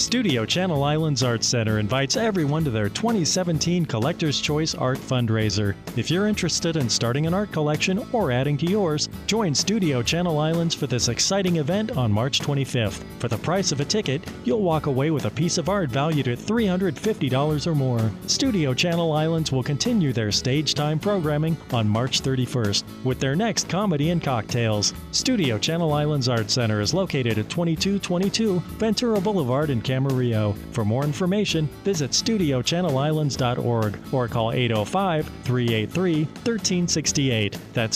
Studio Channel Islands Art Center invites everyone to their 2017 Collector's Choice Art Fundraiser. If you're interested in starting an art collection or adding to yours, join Studio Channel Islands for this exciting event on March 25th. For the price of a ticket, you'll walk away with a piece of art valued at $350 or more. Studio Channel Islands will continue their stage time programming on March 31st with their next comedy and cocktails. Studio Channel Islands Art Center is located at 2222 Ventura Boulevard in Camarillo. For more information, visit studiochannelislands.org or call 805-383-1368. That's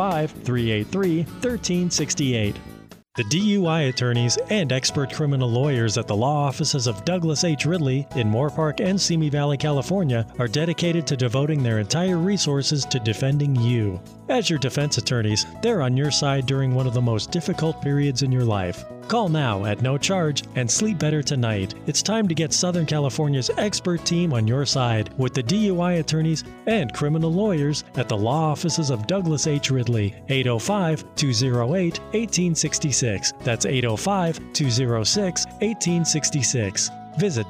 805-383-1368. The DUI attorneys and expert criminal lawyers at the law offices of Douglas H. Ridley in Moorpark and Simi Valley, California, are dedicated to devoting their entire resources to defending you. As your defense attorneys, they're on your side during one of the most difficult periods in your life. Call now at no charge and sleep better tonight. It's time to get Southern California's expert team on your side with the DUI attorneys and criminal lawyers at the law offices of Douglas H. Ridley, 805-208-1866. That's 805-206-1866. Visit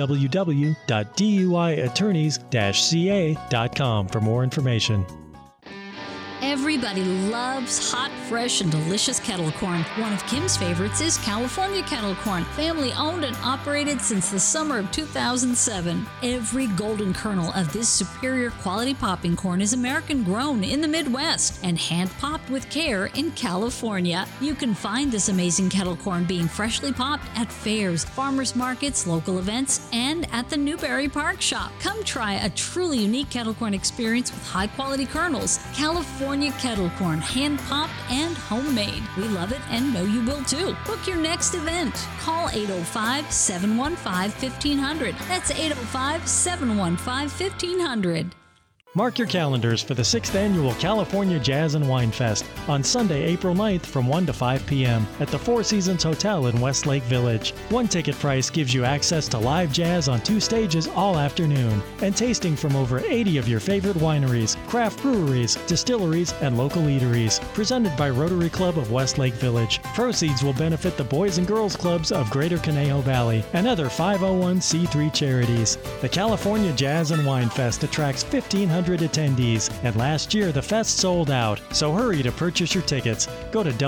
www.duiattorneys-ca.com for more information. Everybody loves hot, fresh, and delicious kettle corn. One of Kim's favorites is California kettle corn, family owned and operated since the summer of 2007. Every golden kernel of this superior quality popping corn is American grown in the Midwest and hand popped with care in California. You can find this amazing kettle corn being freshly popped at fairs, farmers markets, local events, and at the Newberry Park Shop. Come try a truly unique kettle corn experience with high quality kernels. California kettle corn, hand popped and homemade. We love it and know you will too. Book your next event. Call 805-715-1500. That's 805-715-1500. Mark your calendars for the 6th Annual California Jazz and Wine Fest on Sunday, April 9th from 1 to 5 p.m. at the Four Seasons Hotel in Westlake Village. One ticket price gives you access to live jazz on 2 stages all afternoon and tasting from over 80 of your favorite wineries, craft breweries, distilleries, and local eateries. Presented by Rotary Club of Westlake Village. Proceeds will benefit the Boys and Girls Clubs of Greater Conejo Valley and other 501c3 charities. The California Jazz and Wine Fest attracts 1,500 attendees, and last year the fest sold out, so hurry to purchase your tickets. Go to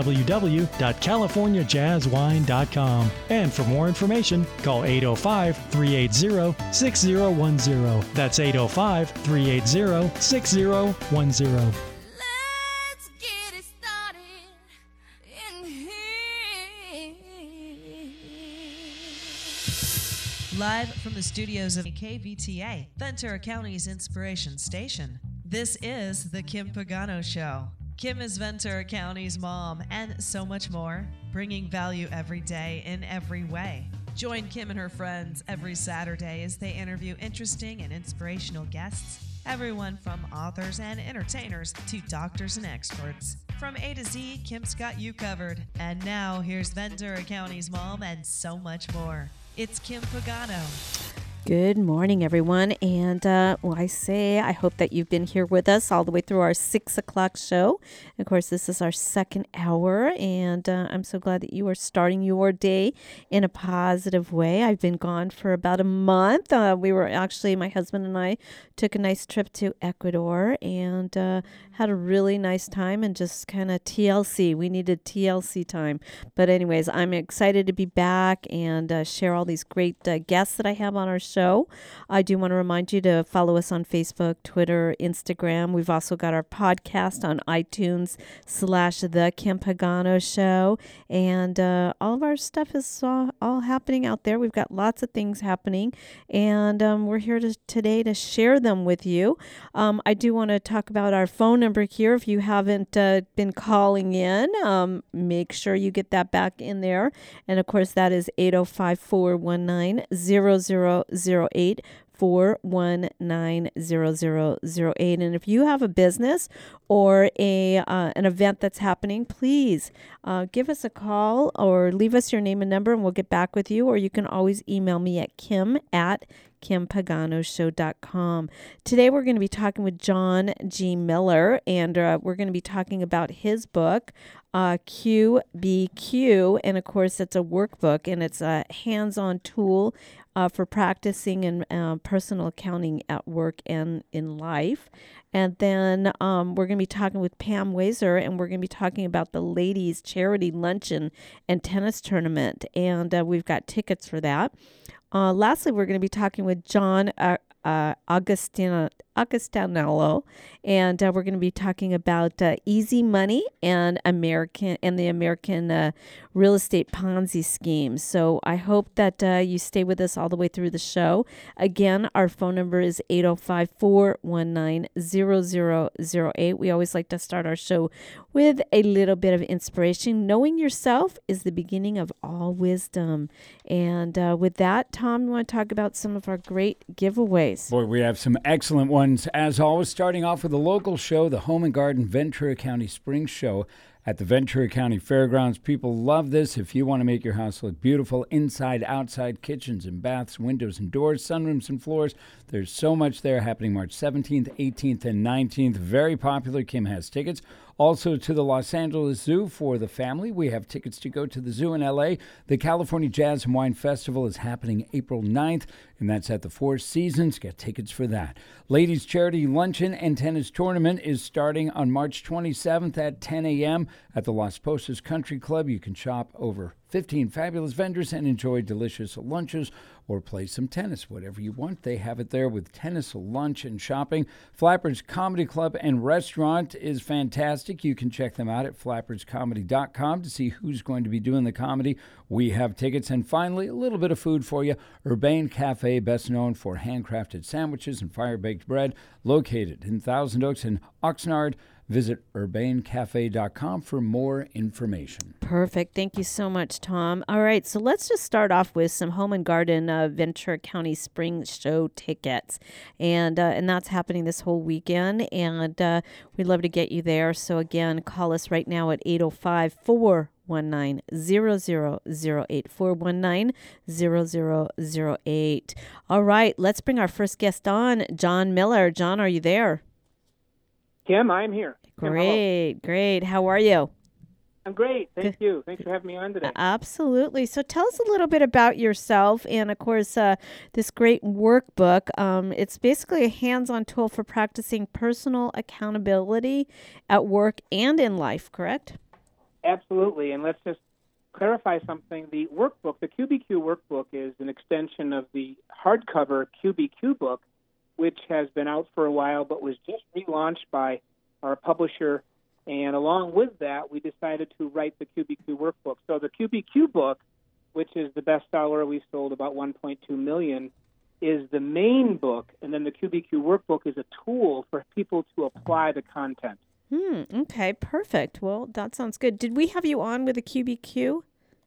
www.californiajazzwine.com, and for more information, call 805-380-6010. That's 805-380-6010. Live from the studios of KVTA, Ventura County's Inspiration Station, this is The Kim Pagano Show. Kim is Ventura County's mom and so much more, bringing value every day in every way. Join Kim and her friends every Saturday as they interview interesting and inspirational guests, everyone from authors and entertainers to doctors and experts. From A to Z, Kim's got you covered. And now, here's Ventura County's mom and so much more. It's Kim Pagano. Good morning, everyone. And I hope that you've been here with us all the way through our 6 o'clock show. Of course, this is our second hour, and I'm so glad that you are starting your day in a positive way. I've been gone for about a month. My husband and I took a nice trip to Ecuador and had a really nice time and just kind of TLC. We needed TLC time. But anyways, I'm excited to be back and share all these great guests that I have on our show. I do want to remind you to follow us on Facebook, Twitter, Instagram. We've also got our podcast on iTunes / The Kim Pagano Show. And all of our stuff is all happening out there. We've got lots of things happening. And we're here today to share them with you. I do want to talk about our phone number here. If you haven't been calling in, make sure you get that back in there. And of course, that is 805-419-0008. 419-0008. And if you have a business or an event that's happening, please give us a call or leave us your name and number and we'll get back with you. Or you can always email me at kim@kimpaganoshow.com. Today we're going to be talking with John G. Miller, and we're going to be talking about his book, QBQ. And of course, it's a workbook and it's a hands-on tool for practicing and personal accounting at work and in life. And then we're going to be talking with Pam Wazer, and we're going to be talking about the ladies' charity luncheon and tennis tournament. And we've got tickets for that. Lastly, we're going to be talking with John Augustinello, and we're going to be talking about easy money and the American real estate Ponzi scheme. So I hope that you stay with us all the way through the show. Again, our phone number is 805-419-0008. We always like to start our show with a little bit of inspiration. Knowing yourself is the beginning of all wisdom. And with that, Tom, you want to talk about some of our great giveaways? Boy, we have some excellent ones. As always, starting off with a local show, the Home and Garden Ventura County Spring Show at the Ventura County Fairgrounds. People love this. If you want to make your house look beautiful, inside, outside, kitchens and baths, windows and doors, sunrooms and floors, there's so much there happening March 17th, 18th, and 19th. Very popular. Kim has tickets. Also to the Los Angeles Zoo for the family. We have tickets to go to the zoo in L.A. The California Jazz and Wine Festival is happening April 9th, and that's at the Four Seasons. Get tickets for that. Ladies' Charity Luncheon and Tennis Tournament is starting on March 27th at 10 a.m. at the Las Posas Country Club. You can shop over 15 fabulous vendors and enjoy delicious lunches or play some tennis. Whatever you want, they have it there with tennis, lunch, and shopping. Flappers Comedy Club and Restaurant is fantastic. You can check them out at flapperscomedy.com to see who's going to be doing the comedy. We have tickets. And finally, a little bit of food for you. Urbane Cafe, best known for handcrafted sandwiches and fire-baked bread, located in Thousand Oaks and Oxnard. Visit urbanecafe.com for more information. Perfect. Thank you so much, Tom. All right, so let's just start off with some Home and Garden Ventura County Spring Show tickets. And that's happening this whole weekend, and we'd love to get you there. So again, call us right now at 805-419-0008, 419-0008. All right, let's bring our first guest on, John Miller. John, are you there? Kim, I'm here. Great. How are you? I'm great. Thank you. Thanks for having me on today. Absolutely. So tell us a little bit about yourself and, of course, this great workbook. It's basically a hands-on tool for practicing personal accountability at work and in life, correct? Absolutely. And let's just clarify something. The workbook, the QBQ workbook, is an extension of the hardcover QBQ book, which has been out for a while but was just relaunched by our publisher. And along with that, we decided to write the QBQ workbook. So the QBQ book, which is the bestseller, we sold about 1.2 million, is the main book. And then the QBQ workbook is a tool for people to apply the content. Okay, perfect. Well, that sounds good. Did we have you on with the QBQ?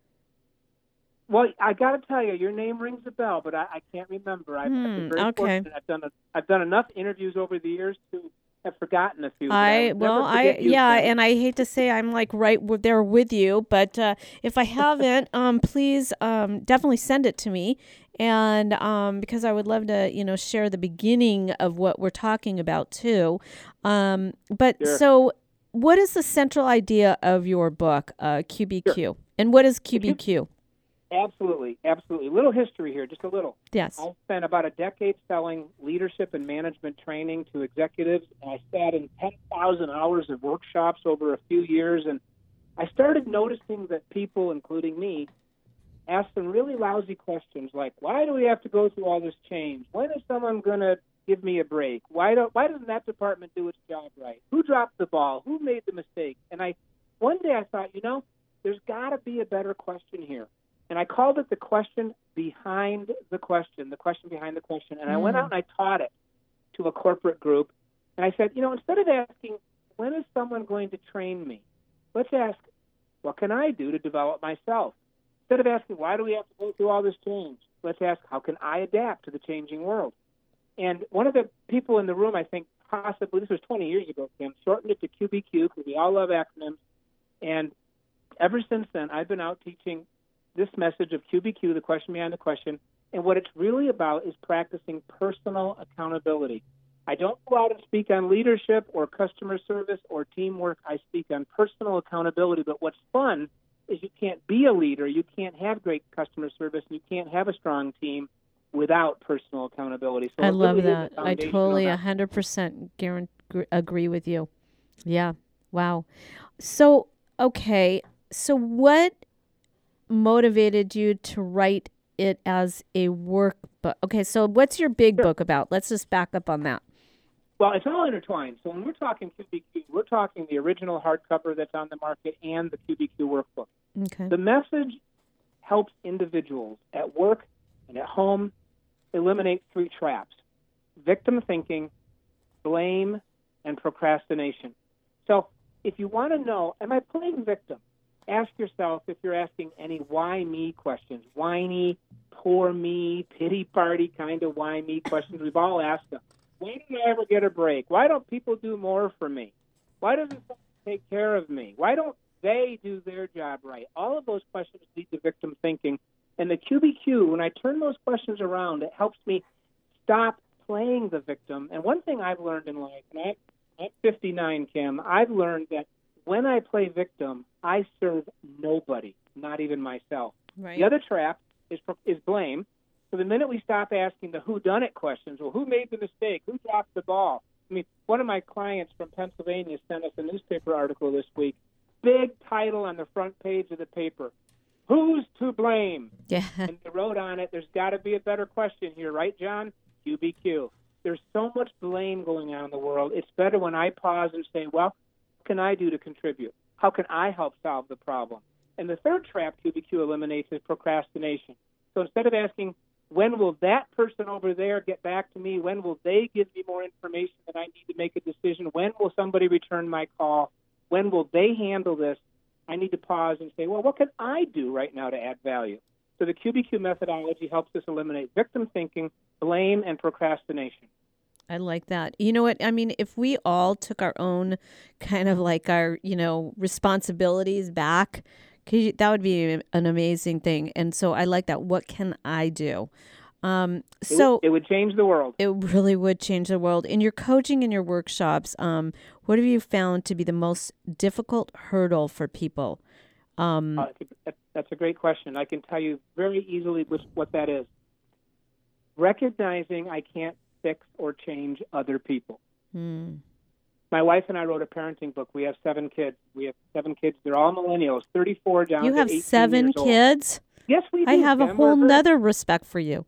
Well, I got to tell you, your name rings a bell, but I can't remember. I've been very fortunate. I've done enough interviews over the years to have forgotten a few. And I hate to say I'm like right there with you, but if I haven't, please definitely send it to me, and because I would love to share the beginning of what we're talking about too. But sure. So, what is the central idea of your book, QBQ, sure. And what is QBQ? Absolutely. Little history here, just a little. Yes. I spent about a decade selling leadership and management training to executives, and I sat in 10,000 hours of workshops over a few years, and I started noticing that people, including me, asked some really lousy questions like, why do we have to go through all this change? When is someone going to give me a break? Why doesn't that department do its job right? Who dropped the ball? Who made the mistake? And one day I thought, there's got to be a better question here. And I called it the question behind the question behind the question. And I went out and I taught it to a corporate group. And I said, instead of asking, when is someone going to train me? Let's ask, what can I do to develop myself? Instead of asking, why do we have to go through all this change? Let's ask, how can I adapt to the changing world? And one of the people in the room, I think possibly, this was 20 years ago, Kim, shortened it to QBQ because we all love acronyms. And ever since then, I've been out teaching this message of QBQ, the question behind the question, and what it's really about is practicing personal accountability. I don't go out and speak on leadership or customer service or teamwork. I speak on personal accountability. But what's fun is you can't be a leader, you can't have great customer service, you can't have a strong team without personal accountability. So I it love really is that. a I foundational totally method. 100% agree with you. Yeah. Wow. So, okay. So what motivated you to write it as a workbook? Okay, so what's your big Sure. book about? Let's just back up on that. Well, it's all intertwined. So when we're talking QBQ, we're talking the original hardcover that's on the market and the QBQ workbook. Okay. The message helps individuals at work and at home eliminate 3 traps: victim thinking, blame, and procrastination. So if you want to know, am I playing victim? Ask yourself, if you're asking any why me questions, whiny, poor me, pity party kind of why me questions, we've all asked them. Why don't I ever get a break? Why don't people do more for me? Why doesn't someone take care of me? Why don't they do their job right? All of those questions lead to victim thinking. And the QBQ, when I turn those questions around, it helps me stop playing the victim. And one thing I've learned in life, and I'm 59, Kim, I've learned that when I play victim, I serve nobody, not even myself. Right. The other trap is blame. So the minute we stop asking the whodunit questions, well, who made the mistake? Who dropped the ball? I mean, one of my clients from Pennsylvania sent us a newspaper article this week, big title on the front page of the paper, who's to blame? Yeah. And they wrote on it, there's got to be a better question here, right, John? QBQ. There's so much blame going on in the world. It's better when I pause and say, well, what can I do to contribute? How can I help solve the problem? And the third trap QBQ eliminates is procrastination. So instead of asking, when will that person over there get back to me? When will they give me more information that I need to make a decision? When will somebody return my call? When will they handle this? I need to pause and say, well, what can I do right now to add value? So the QBQ methodology helps us eliminate victim thinking, blame, and procrastination. I like that. You know what? I mean, if we all took our own kind of like our, responsibilities back, that would be an amazing thing. And so I like that. What can I do? It would change the world. It really would change the world. In your coaching and your workshops, what have you found to be the most difficult hurdle for people? That's a great question. I can tell you very easily what that is. Recognizing I can't fix or change other people. My wife and I wrote a parenting book. We have 7 kids. They're all millennials, 34 down to 18 years old. You have 7 kids? Yes, we do. I have a Kim. whole nother respect for you.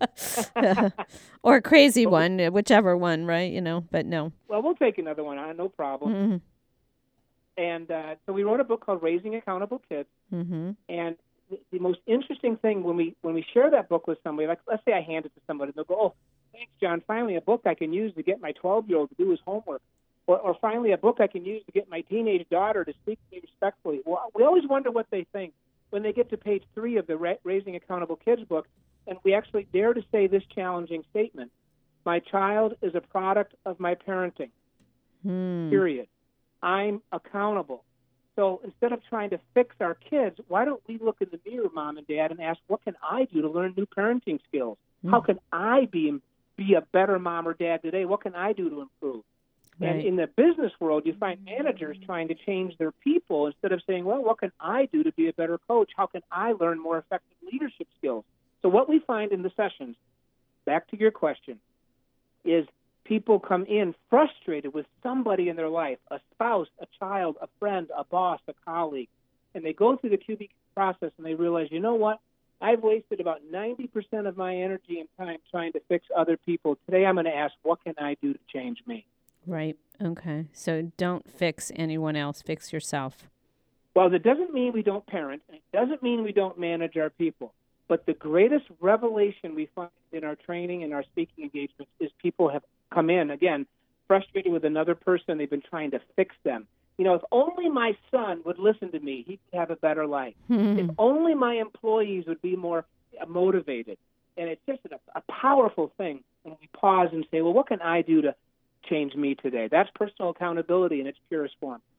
Or a crazy one, whichever one, right? But no. Well, we'll take another one on, no problem. Mm-hmm. And so we wrote a book called Raising Accountable Kids. Mm-hmm. And the most interesting thing when we share that book with somebody, like let's say I hand it to somebody, and they'll go, oh, thanks, John, finally a book I can use to get my 12-year-old to do his homework. Or finally a book I can use to get my teenage daughter to speak to me respectfully. Well, we always wonder what they think when they get to page 3 of the Raising Accountable Kids book, and we actually dare to say this challenging statement: my child is a product of my parenting, period. I'm accountable. So instead of trying to fix our kids, why don't we look in the mirror, Mom and Dad, and ask, what can I do to learn new parenting skills? How can I be a better mom or dad today? What can I do to improve? Right. And in the business world, you find managers trying to change their people instead of saying, well, what can I do to be a better coach? How can I learn more effective leadership skills? So what we find in the sessions, back to your question, is people come in frustrated with somebody in their life, a spouse, a child, a friend, a boss, a colleague, and they go through the QBQ process and they realize, you know what? I've wasted about 90% of my energy and time trying to fix other people. Today I'm going to ask, what can I do to change me? Right. Okay. So don't fix anyone else. Fix yourself. Well, that doesn't mean we don't parent. And it doesn't mean we don't manage our people. But the greatest revelation we find in our training and our speaking engagements is people have come in, again, frustrated with another person. They've been trying to fix them. If only my son would listen to me, he could have a better life. If only my employees would be more motivated. And it's just a powerful thing when we pause and say, well, what can I do to change me today? That's personal accountability in its purest form.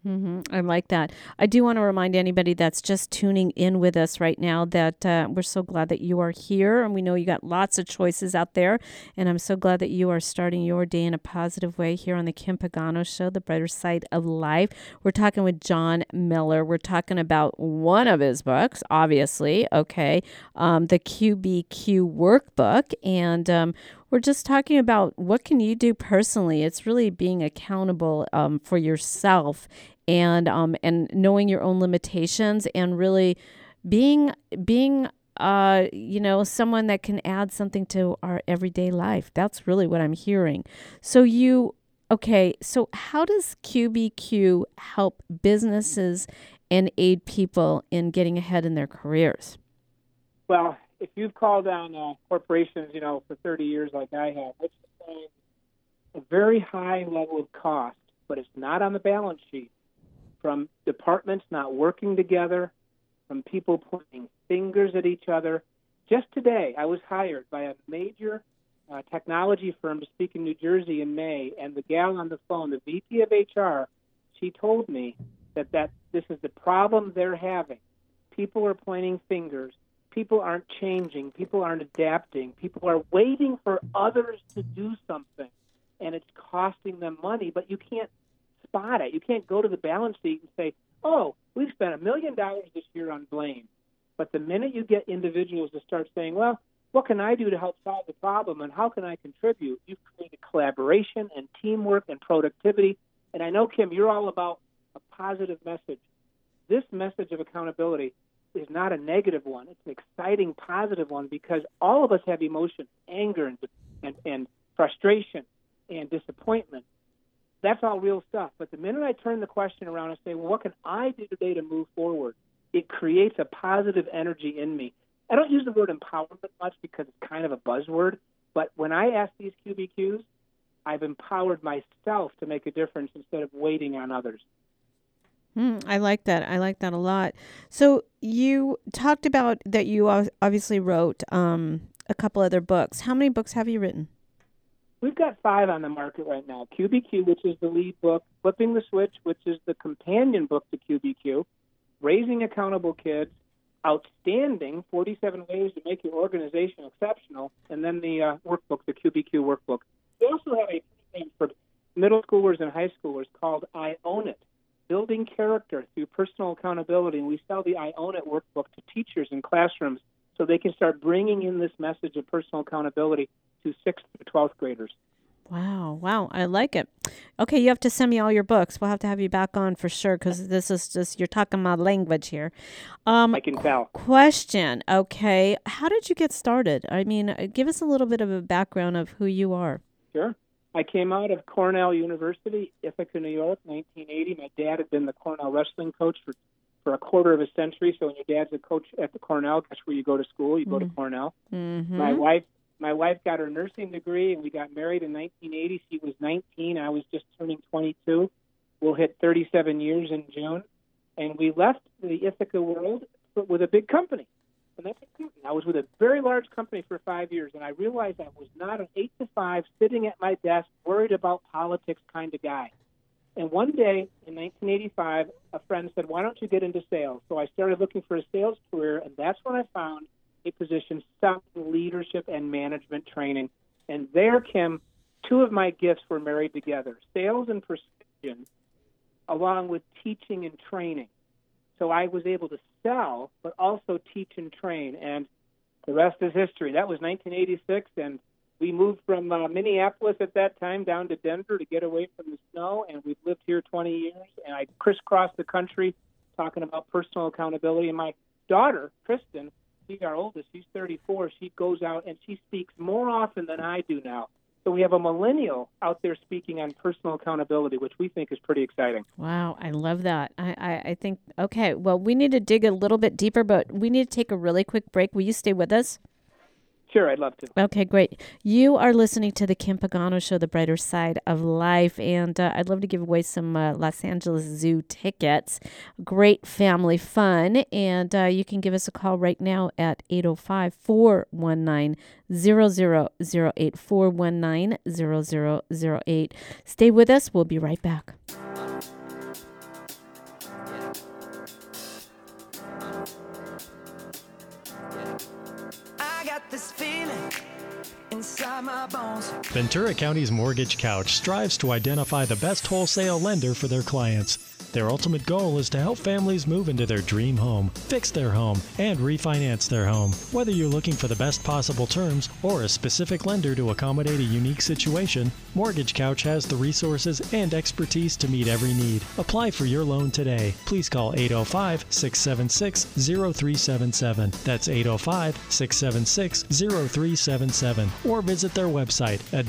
I like that. I do want to remind anybody that's just tuning in with us right now that we're so glad that you are here. And we know you got lots of choices out there. And I'm so glad that you are starting your day in a positive way here on the Kim Pagano Show, The Brighter Side of Life. We're talking with John Miller. We're talking about one of his books, obviously, the QBQ workbook. And we're just talking about what can you do personally. It's really being accountable for yourself and knowing your own limitations and really being someone that can add something to our everyday life. That's really what I'm hearing. So so how does QBQ help businesses and aid people in getting ahead in their careers? Well, if you've called on corporations, for 30 years like I have, it's a very high level of cost, but it's not on the balance sheet. From departments not working together, from people pointing fingers at each other. Just today, I was hired by a major technology firm to speak in New Jersey in May, and the gal on the phone, the VP of HR, she told me that this is the problem they're having. People are pointing fingers. People aren't changing. People aren't adapting. People are waiting for others to do something, and it's costing them money, but you can't spot it. You can't go to the balance sheet and say, oh, we've spent $1 million this year on blame. But the minute you get individuals to start saying, well, what can I do to help solve the problem and how can I contribute? You've created collaboration and teamwork and productivity. And I know, Kim, you're all about a positive message. This message of accountability is not a negative one. It's an exciting, positive one because all of us have emotions, anger and frustration and disappointment. That's all real stuff. But the minute I turn the question around and say, well, what can I do today to move forward? It creates a positive energy in me. I don't use the word empowerment much because it's kind of a buzzword. But when I ask these QBQs, I've empowered myself to make a difference instead of waiting on others. I like that. I like that a lot. So you talked about that you obviously wrote a couple other books. How many books have you written? We've got 5 on the market right now. QBQ, which is the lead book, Flipping the Switch, which is the companion book to QBQ, Raising Accountable Kids, Outstanding, 47 Ways to Make Your Organization Exceptional, and then the workbook, the QBQ workbook. We also have a program for middle schoolers and high schoolers called I Own It, Building Character Through Personal Accountability, and we sell the I Own It workbook to teachers in classrooms so they can start bringing in this message of personal accountability to 6th through 12th graders. Wow. I like it. Okay, you have to send me all your books. We'll have to have you back on for sure because this is just, you're talking my language here. I can tell. Question. Okay, how did you get started? I mean, give us a little bit of a background of who you are. Sure. I came out of Cornell University, Ithaca, New York, 1980. My dad had been the Cornell wrestling coach for a quarter of a century. So when your dad's a coach at the Cornell, that's where you go to school. You go to Cornell. Mm-hmm. My wife got her nursing degree, and we got married in 1980. She was 19. I was just turning 22. We'll hit 37 years in June. And we left the Ithaca world with a big company. And that's a company. I was with a very large company for 5 years, and I realized I was not an 8 to 5 sitting at my desk worried about politics kind of guy. And one day in 1985, a friend said, why don't you get into sales? So I started looking for a sales career, and that's when I found a position selling leadership and management training. And there, Kim, 2 of my gifts were married together, sales and precision, along with teaching and training. So I was able to sell, but also teach and train. And the rest is history. That was 1986, and we moved from Minneapolis at that time down to Denver to get away from the snow, and we've lived here 20 years. And I crisscrossed the country talking about personal accountability. And my daughter, Kristen, she's our oldest, she's 34, she goes out and she speaks more often than I do now. So we have a millennial out there speaking on personal accountability, which we think is pretty exciting. Wow, I love that. I think, okay, well, we need to dig a little bit deeper, but we need to take a really quick break. Will you stay with us? Sure, I'd love to. Okay, great. You are listening to the Kim Pagano Show, The Brighter Side of Life, and I'd love to give away some Los Angeles Zoo tickets. Great family fun, and you can give us a call right now at 805-419-0008, 419-0008. Stay with us. We'll be right back. got this feeling inside my bones. Ventura County's Mortgage Couch strives to identify the best wholesale lender for their clients. Their ultimate goal is to help families move into their dream home, fix their home, and refinance their home. Whether you're looking for the best possible terms or a specific lender to accommodate a unique situation, Mortgage Couch has the resources and expertise to meet every need. Apply for your loan today. Please call 805-676-0377. That's 805-676-0377. Or visit their website at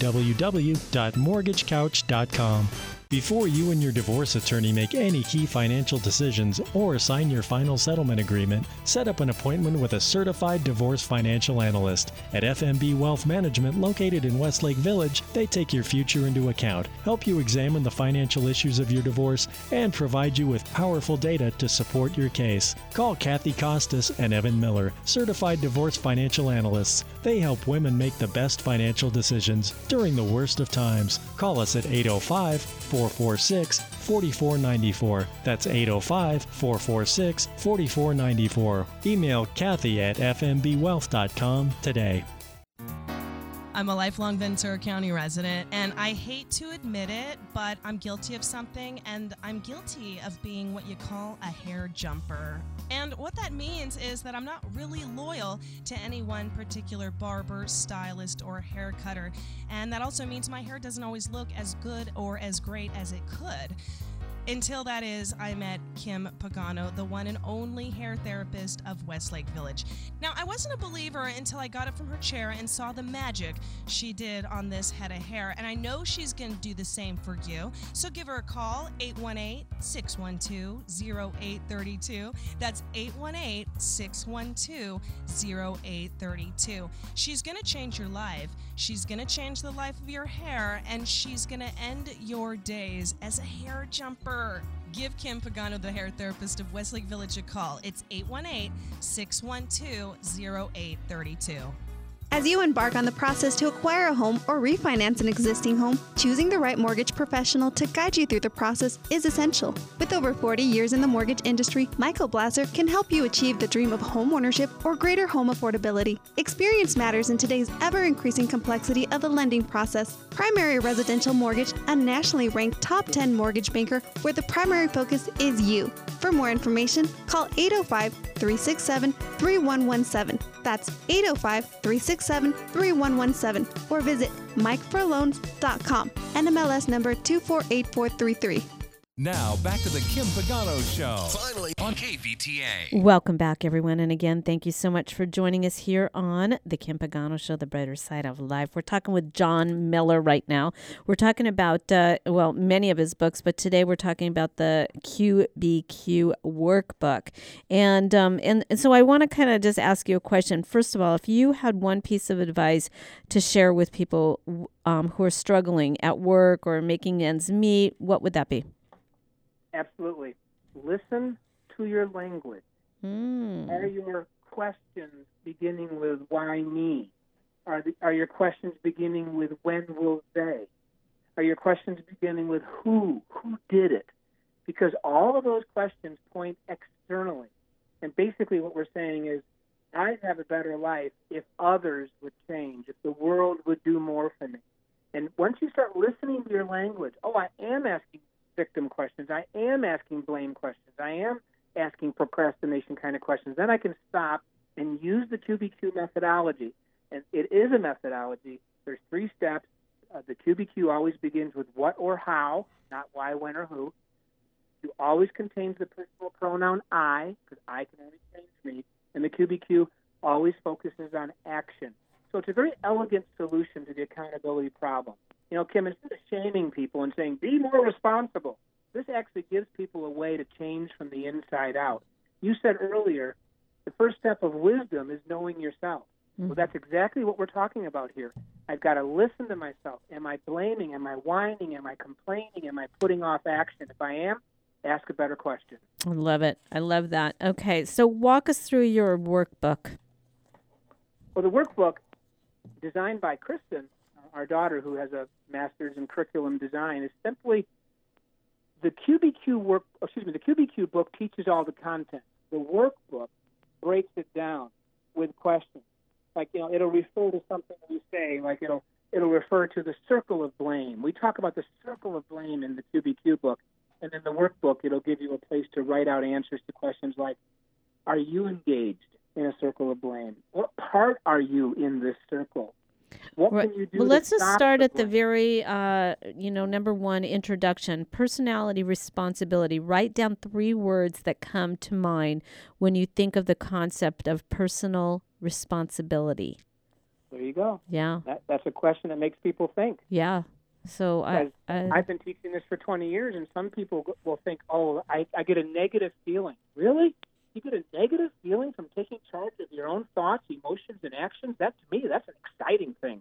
www.mortgagecouch.com. Before you and your divorce attorney make any key financial decisions or sign your final settlement agreement, set up an appointment with a certified divorce financial analyst. At FMB Wealth Management, located in Westlake Village, they take your future into account, help you examine the financial issues of your divorce, and provide you with powerful data to support your case. Call Kathy Costas and Evan Miller, certified divorce financial analysts. They help women make the best financial decisions during the worst of times. Call us at 805-446-4494. That's 805-446-4494. Email Kathy at fmbwealth.com today. I'm a lifelong Ventura County resident, and I hate to admit it, but I'm guilty of something, and I'm guilty of being what you call a hair jumper. And what that means is that I'm not really loyal to any one particular barber, stylist, or hair cutter. And that also means my hair doesn't always look as good or as great as it could. Until that is, I met Kim Pagano, the one and only hair therapist of Westlake Village. Now, I wasn't a believer until I got up from her chair and saw the magic she did on this head of hair, and I know she's going to do the same for you. So give her a call, 818-612-0832. That's 818-612-0832. She's going to change your life. She's going to change the life of your hair, and she's going to end your days as a hair jumper. Give Kim Pagano, the hair therapist of Westlake Village, a call. It's 818-612-0832. As you embark on the process to acquire a home or refinance an existing home, choosing the right mortgage professional to guide you through the process is essential. With over 40 years in the mortgage industry, Michael Blasser can help you achieve the dream of home ownership or greater home affordability. Experience matters in today's ever-increasing complexity of the lending process. Primary Residential Mortgage, a nationally ranked top 10 mortgage banker where the primary focus is you. For more information, call 805-367-3117. That's 805-367-3117 or visit MikeForLoans.com. NMLS number 248433. Now, back to the Kim Pagano Show. Finally on KVTA. Welcome back, everyone. And again, thank you so much for joining us here on the Kim Pagano Show, The Brighter Side of Life. We're talking with John Miller right now. We're talking about, many of his books, but today we're talking about the QBQ workbook. And so I want to kind of just ask you a question. First of all, if you had one piece of advice to share with people who are struggling at work or making ends meet, what would that be? Absolutely. Listen to your language. Are your questions beginning with why me? Are your questions beginning with when will they? Are your questions beginning with who? Who did it? Because all of those questions point externally. And basically what we're saying is, I'd have a better life if others would change, if the world would do more for me. And once you start listening to your language, I am asking victim questions. I am asking blame questions. I am asking procrastination kind of questions. Then I can stop and use the QBQ methodology. And it is a methodology. There's 3 steps. The QBQ always begins with what or how, not why, when, or who. It always contains the personal pronoun I, because I can only change me. And the QBQ always focuses on action. So it's a very elegant solution to the accountability problem. You know, Kim, instead of shaming people and saying, be more responsible, this actually gives people a way to change from the inside out. You said earlier, the first step of wisdom is knowing yourself. Well, that's exactly what we're talking about here. I've got to listen to myself. Am I blaming? Am I whining? Am I complaining? Am I putting off action? If I am, ask a better question. I love it. I love that. Okay, so walk us through your workbook. Well, the workbook, designed by Kristen, our daughter, who has a master's in curriculum design, is simply the QBQ book teaches all the content. The workbook breaks it down with questions. Like, it'll refer to something we say, like it'll refer to the circle of blame. We talk about the circle of blame in the QBQ book, and in the workbook, it'll give you a place to write out answers to questions like, are you engaged in a circle of blame? What part are you in this circle? What can you do? Well, let's just start at the blame? very, number one, introduction, personality responsibility. Write down 3 words that come to mind when you think of the concept of personal responsibility. There you go. Yeah. That's a question that makes people think. Yeah. So I've been teaching this for 20 years, and some people will think, oh, I get a negative feeling. Really? You get a negative feeling from taking charge of your own thoughts, emotions, and actions? That, to me, that's an exciting thing.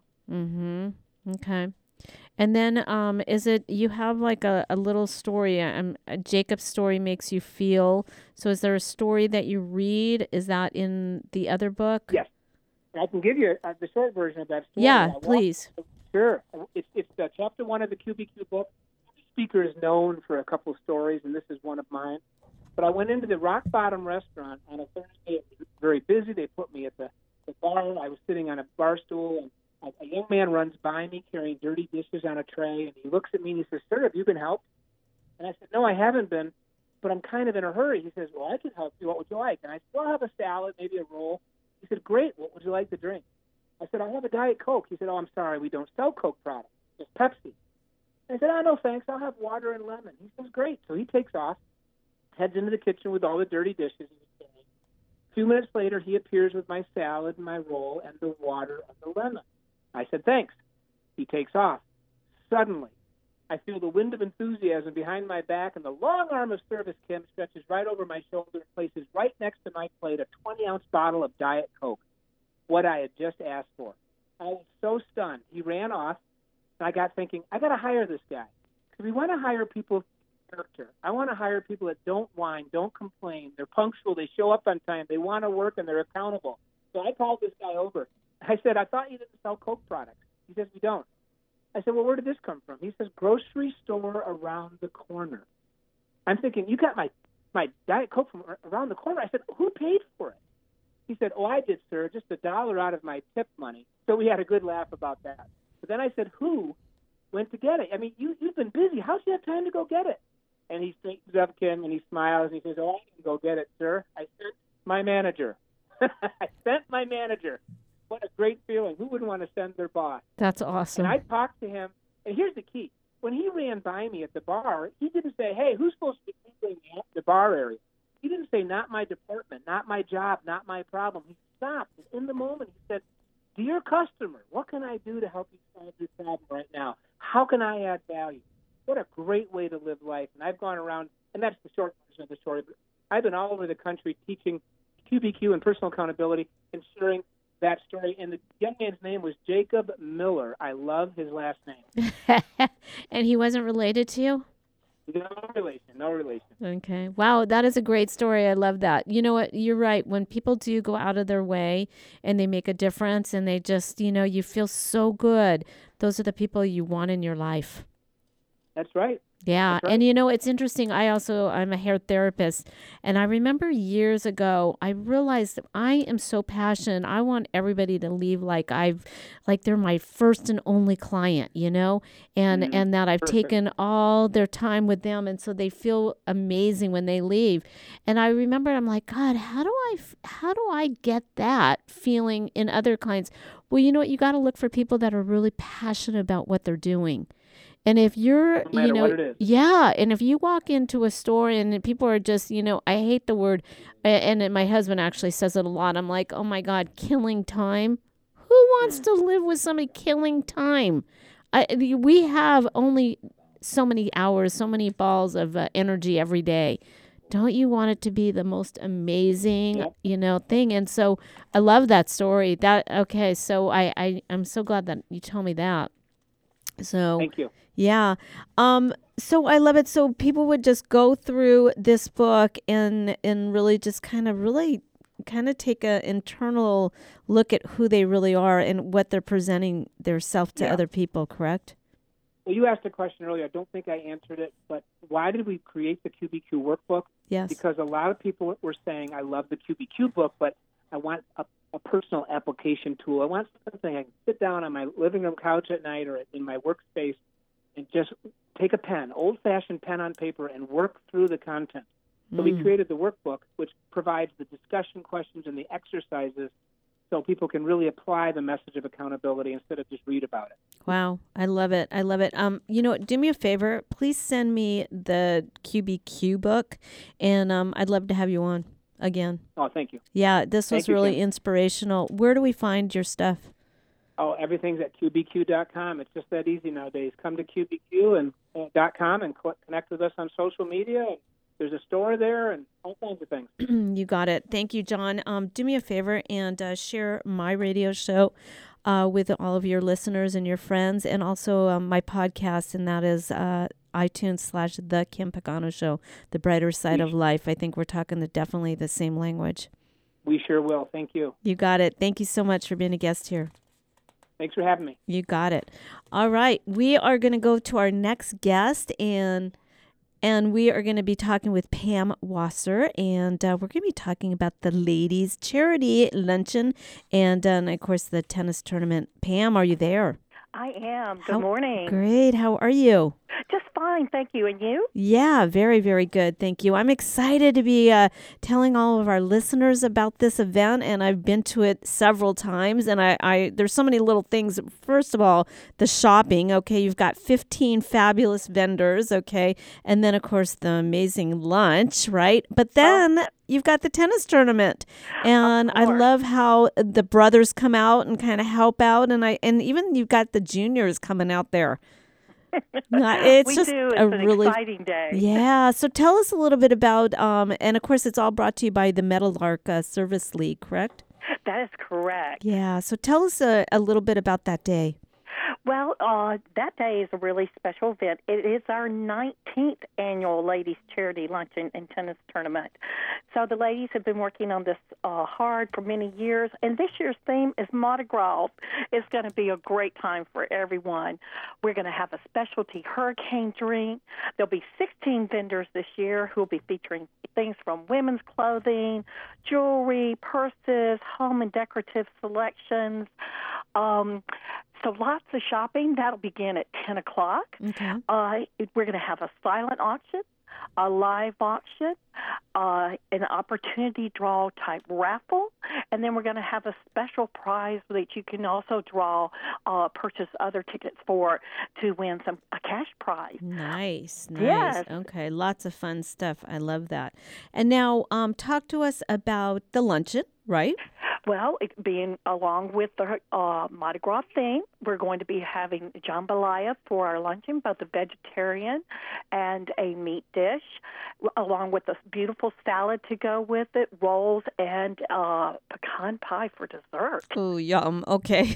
Mm-hmm. Okay. And then is it, you have like a little story, Jacob's story makes you feel. So is there a story that you read? Is that in the other book? Yes. I can give you the short version of that story. Yeah, please. Sure. It's chapter 1 of the QBQ book. The speaker is known for a couple of stories, and this is one of mine. But I went into the Rock Bottom restaurant on a Thursday. It was very busy. They put me at the bar. I was sitting on a bar stool, and a young man runs by me carrying dirty dishes on a tray, and he looks at me and he says, "Sir, have you been helped?" And I said, "No, I haven't been, but I'm kind of in a hurry." He says, "Well, I can help you. What would you like?" And I said, "Well, I'll have a salad, maybe a roll." He said, "Great. What would you like to drink?" I said, "I'll have a Diet Coke." He said, "Oh, I'm sorry. We don't sell Coke products. Just Pepsi." I said, "Oh, no, thanks. I'll have water and lemon." He says, "Great." So he takes off, heads into the kitchen with all the dirty dishes he was carrying. 2 minutes later, he appears with my salad and my roll and the water and the lemon. I said, "Thanks." He takes off. Suddenly, I feel the wind of enthusiasm behind my back, and the long arm of service, Kim, stretches right over my shoulder and places right next to my plate a 20-ounce bottle of Diet Coke, what I had just asked for. I was so stunned. He ran off, and I got thinking, I got to hire this guy. Because we want to hire people of character. I want to hire people that don't whine, don't complain. They're punctual. They show up on time. They want to work, and they're accountable. So I called this guy over. I said, "I thought you didn't sell Coke products." He says, "We don't." I said, "Well, where did this come from?" He says, "Grocery store around the corner." I'm thinking, "You got my Diet Coke from around the corner?" I said, "Who paid for it?" He said, "Oh, I did, sir, just $1 out of my tip money." So we had a good laugh about that. But then I said, "Who went to get it? I mean, you've been busy. How'd you have time to go get it?" And he straightens up, Kim, and he smiles, and he says, "Oh, I didn't go get it, sir. I sent my manager." I sent my manager. What a great feeling. Who wouldn't want to send their boss? That's awesome. And I talked to him, and here's the key. When he ran by me at the bar, he didn't say, "Hey, who's supposed to be cleaning the bar area?" He didn't say, "Not my department, not my job, not my problem." He stopped. And in the moment, he said, "Dear customer, what can I do to help you solve your problem right now? How can I add value?" What a great way to live life. And I've gone around, and that's the short version of the story, but I've been all over the country teaching QBQ and personal accountability and sharing that story. And the young man's name was Jacob Miller. I love his last name. And he wasn't related to you? No relation. Okay. Wow, that is a great story. I love that. You know what? You're right. When people do go out of their way and they make a difference and they just, you feel so good, those are the people you want in your life. That's right. Yeah. That's right. And it's interesting. I'm a hair therapist. And I remember years ago, I realized that I am so passionate. I want everybody to leave like they're my first and only client, and that I've taken all their time with them. And so they feel amazing when they leave. And I remember I'm like, God, how do I get that feeling in other clients? Well, you know what? You got to look for people that are really passionate about what they're doing. And if you're, no matter what it is. Yeah, and if you walk into a store and people are just, I hate the word, and my husband actually says it a lot. I'm like, oh my God, killing time. Who wants to live with somebody killing time? We have only so many hours, so many balls of energy every day. Don't you want it to be the most amazing, thing? And so I love that story. So I'm so glad that you told me that. So thank you. Yeah. So I love it. So people would just go through this book and really just kind of take an internal look at who they really are and what they're presenting their self to other people, correct? Well, you asked a question earlier. I don't think I answered it, but why did we create the QBQ workbook? Yes. Because a lot of people were saying, I love the QBQ book, but I want a personal application tool. I want something I can sit down on my living room couch at night or in my workspace and just take a pen, old-fashioned pen on paper, and work through the content. So we created the workbook, which provides the discussion questions and the exercises so people can really apply the message of accountability instead of just read about it. Wow. I love it. I love it. You know, do me a favor. Please send me the QBQ book, and I'd love to have you on again. Oh, thank you. Yeah, this was really inspirational. Where do we find your stuff? Oh, everything's at QBQ.com. It's just that easy nowadays. Come to QBQ.com and connect with us on social media. There's a store there and all kinds of things. You got it. Thank you, John. Do me a favor and share my radio show with all of your listeners and your friends, and also my podcast, and that is iTunes/The Kim Pagano Show, The Brighter Side of Life. I think we're talking definitely the same language. We sure will. Thank you. You got it. Thank you so much for being a guest here. Thanks for having me. You got it. All right. We are going to go to our next guest, and we are going to be talking with Pam Wasser, and we're going to be talking about the ladies' charity luncheon and, of course, the tennis tournament. Pam, are you there? I am. Good morning. Great. How are you? Just fine, thank you. And you? Yeah, very, very good. Thank you. I'm excited to be telling all of our listeners about this event, and I've been to it several times, and I there's so many little things. First of all, the shopping. Okay, you've got 15 fabulous vendors. Okay, and then of course the amazing lunch, right? But then you've got the tennis tournament, and I love how the brothers come out and kind of help out, and even you've got the juniors coming out there. It's we just do. It's a an really exciting day. Yeah. So tell us a little bit about, and of course, it's all brought to you by the Meadowlark Service League, correct? That is correct. Yeah. So tell us a little bit about that day. Well, that day is a really special event. It is our 19th annual Ladies Charity Luncheon and Tennis Tournament. So the ladies have been working on this hard for many years, and this year's theme is Mardi Gras. It's going to be a great time for everyone. We're going to have a specialty hurricane drink. There'll be 16 vendors this year who will be featuring things from women's clothing, jewelry, purses, home and decorative selections. So lots of shopping. That'll begin at 10 o'clock. Okay. We're going to have a silent auction, a live auction, an opportunity draw type raffle, and then we're going to have a special prize that you can also draw, purchase other tickets for to win a cash prize. Nice. Yes. Okay, lots of fun stuff. I love that. And now talk to us about the luncheon, right? Well, it being along with the Mardi Gras theme, we're going to be having jambalaya for our luncheon, both a vegetarian and a meat dish, along with a beautiful salad to go with it, rolls, and pecan pie for dessert. Oh, yum. Okay.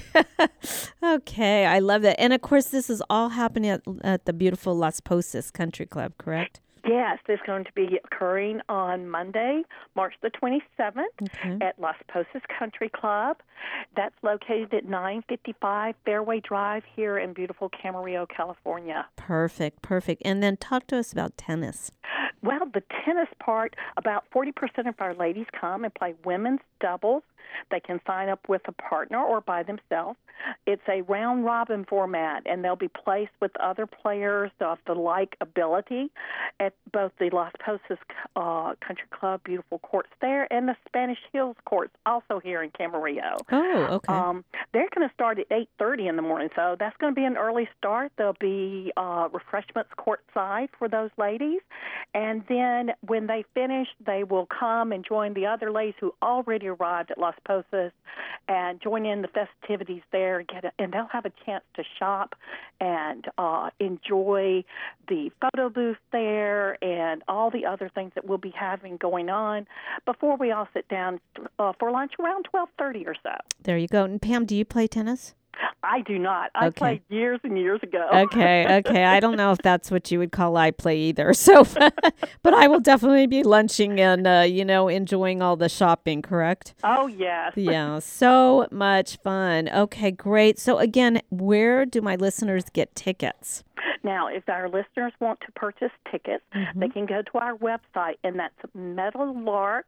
Okay, I love that. And, of course, this is all happening at the beautiful Las Posas Country Club, correct? Yes, it's going to be occurring on Monday, March the 27th at Las Posas Country Club. That's located at 955 Fairway Drive here in beautiful Camarillo, California. Perfect, perfect. And then talk to us about tennis. Well, the tennis part, about 40% of our ladies come and play women's doubles. They can sign up with a partner or by themselves. It's a round-robin format, and they'll be placed with other players of the like ability at both the Las Posas Country Club, beautiful courts there, and the Spanish Hills courts, also here in Camarillo. Oh, okay. They're going to start at 8:30 in the morning, so that's going to be an early start. There'll be refreshments courtside for those ladies, and then when they finish, they will come and join the other ladies who already arrived at Las Posas and join in the festivities there, and they'll have a chance to shop and enjoy the photo booth there and all the other things that we'll be having going on before we all sit down for lunch around 12:30 or so. There you go. And Pam, do you play tennis? I do not. I played years and years ago. Okay. I don't know if that's what you would call I play either. So, but I will definitely be lunching and, enjoying all the shopping, correct? Oh, yes. Yeah, so much fun. Okay, great. So again, where do my listeners get tickets? Now, if our listeners want to purchase tickets, they can go to our website, and that's Meadowlark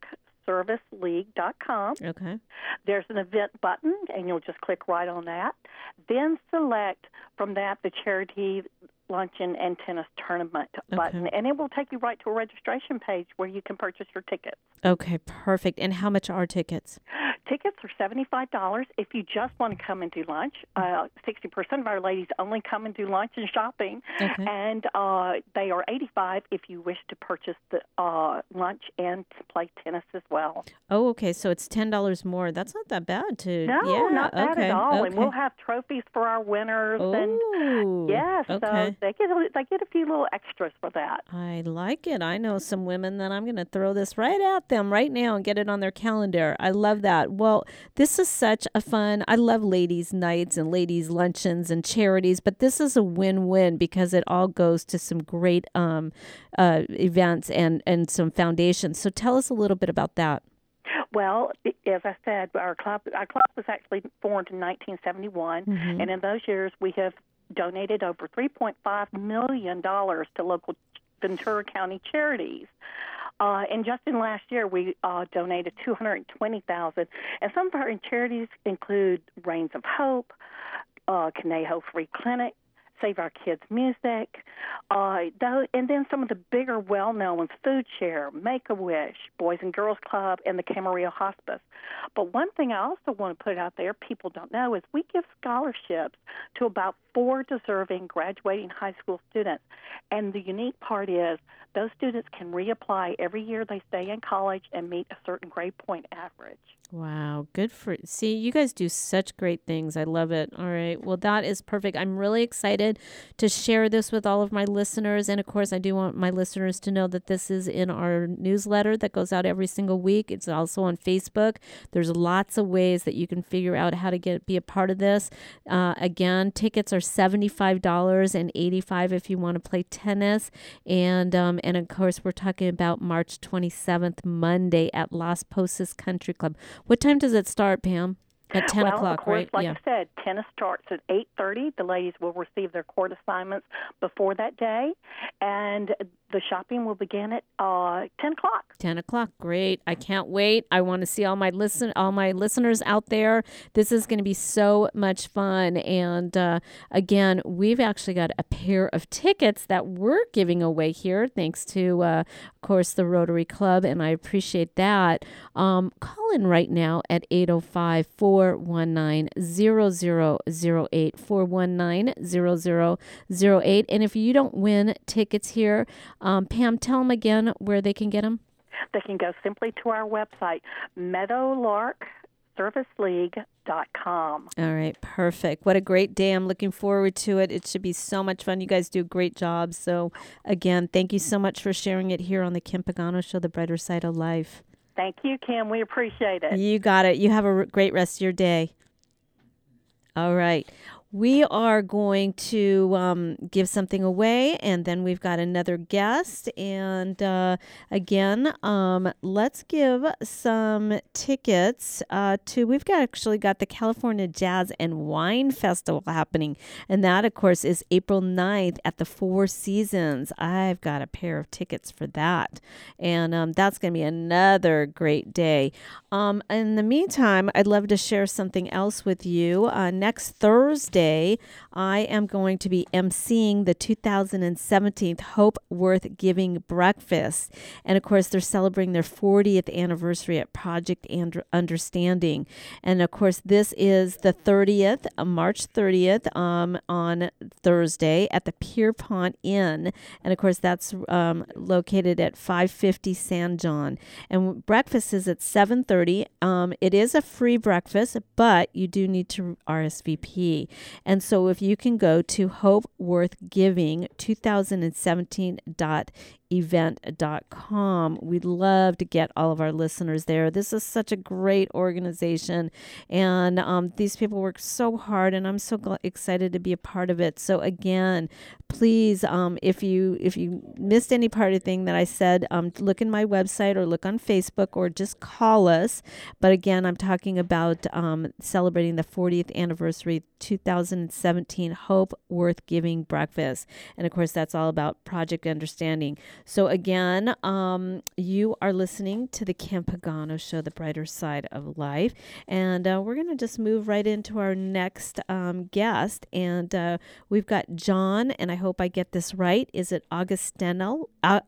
serviceleague.com. Okay. There's an event button, and you'll just click right on that. Then select from that the charity luncheon and tennis tournament button, and it will take you right to a registration page where you can purchase your tickets. Okay, perfect. And how much are tickets? Tickets are $75 if you just want to come and do lunch. 60% of our ladies only come and do lunch and shopping, and they are $85 if you wish to purchase the lunch and play tennis as well. Oh, okay. So it's $10 more. That's not that bad. No, not bad at all. And we'll have trophies for our winners. Oh, and so they get a few little extras for that. I like it. I know some women that I'm going to throw this right at them right now and get it on their calendar. I love that. Well, this is such a fun, I love ladies' nights and ladies' luncheons and charities, but this is a win-win because it all goes to some great events and some foundations. So tell us a little bit about that. Well, as I said, our club was actually formed in 1971, and in those years we have donated over $3.5 million to local Ventura County charities. And just in last year, we donated $220,000. And some of our charities include Reigns of Hope, Conejo Free Clinic, Save Our Kids Music, and then some of the bigger well-known ones, Food Share, Make-A-Wish, Boys and Girls Club, and the Camarillo Hospice. But one thing I also want to put out there people don't know is we give scholarships to about 4 deserving graduating high school students. And the unique part is those students can reapply every year they stay in college and meet a certain grade point average. Wow. Good see, you guys do such great things. I love it. All right. Well, that is perfect. I'm really excited to share this with all of my listeners. And of course, I do want my listeners to know that this is in our newsletter that goes out every single week. It's also on Facebook. There's lots of ways that you can figure out how to be a part of this. Again, tickets are $75 and $85 if you want to play tennis. And of course, we're talking about March 27th, Monday at Las Posas Country Club. What time does it start, Pam? At 10 o'clock, of course, right? Like I said, tennis starts at 8:30. The ladies will receive their court assignments before that day, and the shopping will begin at 10 o'clock. 10 o'clock, great. I can't wait. I want to see all my listeners out there. This is going to be so much fun. And again, we've actually got a pair of tickets that we're giving away here, thanks to, of course, the Rotary Club, and I appreciate that. Call in right now at 805-419-0008, 419-0008. And if you don't win tickets here, Pam, tell them again where they can get them. They can go simply to our website, meadowlarkserviceleague.com. All right, perfect. What a great day. I'm looking forward to it. It should be so much fun. You guys do a great job. So, again, thank you so much for sharing it here on the Kim Pagano Show, The Brighter Side of Life. Thank you, Kim. We appreciate it. You got it. You have a great rest of your day. All right. We are going to give something away, and then we've got another guest. And again, let's give some tickets to, we've actually got the California Jazz and Wine Festival happening. And that, of course, is April 9th at the Four Seasons. I've got a pair of tickets for that. And that's going to be another great day. In the meantime, I'd love to share something else with you. Next Thursday, I am going to be emceeing the 2017 Hope Worth Giving Breakfast. And of course, they're celebrating their 40th anniversary at Project Understanding. And of course, this is the 30th, March 30th, on Thursday at the Pierpont Inn. And of course, that's located at 550 San John. And breakfast is at 7:30. It is a free breakfast, but you do need to RSVP. And so if you can go to hopeworthgiving2017.event.com, we'd love to get all of our listeners there. This is such a great organization, and these people work so hard, and I'm so excited to be a part of it. So again, please, if you missed any part of the thing that I said, look in my website or look on Facebook or just call us. But again, I'm talking about celebrating the 40th anniversary 2017 Hope Worth Giving Breakfast. And of course, that's all about Project Understanding. So again, you are listening to the Kim Pagano Show, The Brighter Side of Life. And we're going to just move right into our next guest. And we've got John, and I hope I get this right. Is it Augustinelli?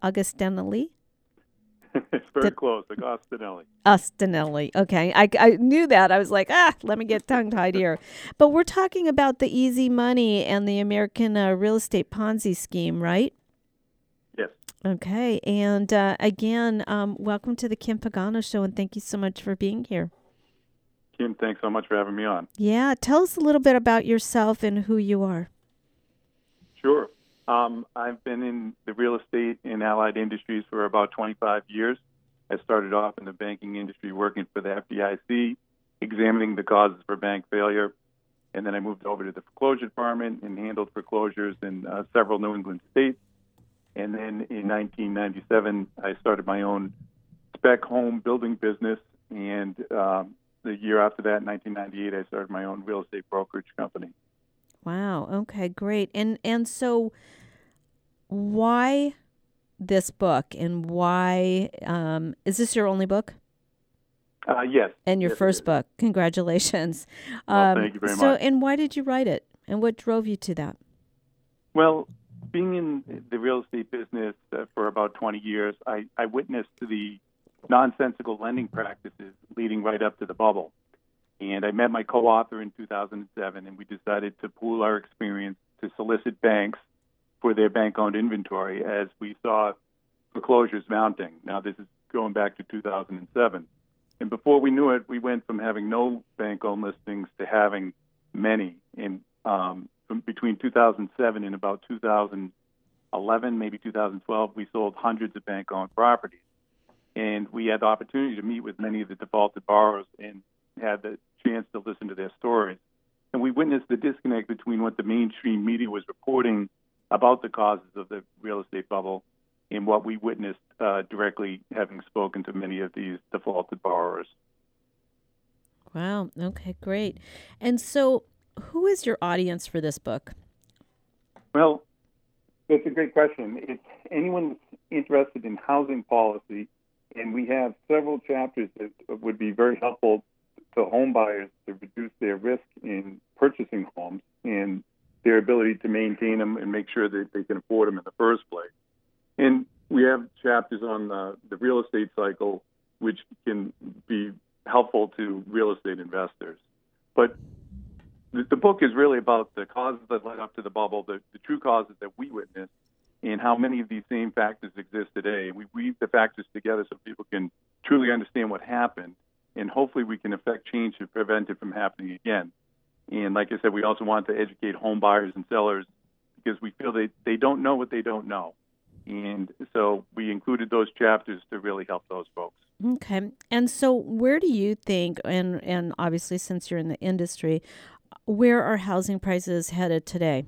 It's very close, Augustinelli. Augustinelli. Okay. I knew that. I was like, let me get tongue-tied here. But we're talking about the easy money and the American real estate Ponzi scheme, right? Yes. Okay. And again, welcome to the Kim Pagano Show, and thank you so much for being here. Kim, thanks so much for having me on. Yeah. Tell us a little bit about yourself and who you are. Sure. I've been in the real estate and allied industries for about 25 years. I started off in the banking industry working for the FDIC, examining the causes for bank failure. And then I moved over to the foreclosure department and handled foreclosures in several New England states. And then in 1997, I started my own spec home building business. And the year after that, in 1998, I started my own real estate brokerage company. Wow. Okay, great. And so why this book, and why is this your only book? Yes. And your first book. Congratulations. Well, thank you very much. So, and why did you write it? And what drove you to that? Well, being in the real estate business for about 20 years, I witnessed the nonsensical lending practices leading right up to the bubble. And I met my co-author in 2007, and we decided to pool our experience to solicit banks for their bank-owned inventory as we saw foreclosures mounting. Now, this is going back to 2007. And before we knew it, we went from having no bank-owned listings to having many. And from between 2007 and about 2011, maybe 2012, we sold hundreds of bank-owned properties. And we had the opportunity to meet with many of the defaulted borrowers and had the chance to listen to their stories. And we witnessed the disconnect between what the mainstream media was reporting about the causes of the real estate bubble and what we witnessed directly, having spoken to many of these defaulted borrowers. Wow. Okay, great. And so who is your audience for this book? Well, that's a great question. It's anyone that's interested in housing policy, and we have several chapters that would be very helpful to home buyers to reduce their risk in purchasing homes and their ability to maintain them and make sure that they can afford them in the first place. And we have chapters on the real estate cycle, which can be helpful to real estate investors. But the book is really about the causes that led up to the bubble, the true causes that we witnessed, and how many of these same factors exist today. And we weave the factors together so people can truly understand what happened, and hopefully we can affect change to prevent it from happening again. And like I said, we also want to educate home buyers and sellers because we feel they don't know what they don't know. And so we included those chapters to really help those folks. Okay. And so where do you think, and obviously since you're in the industry, where are housing prices headed today?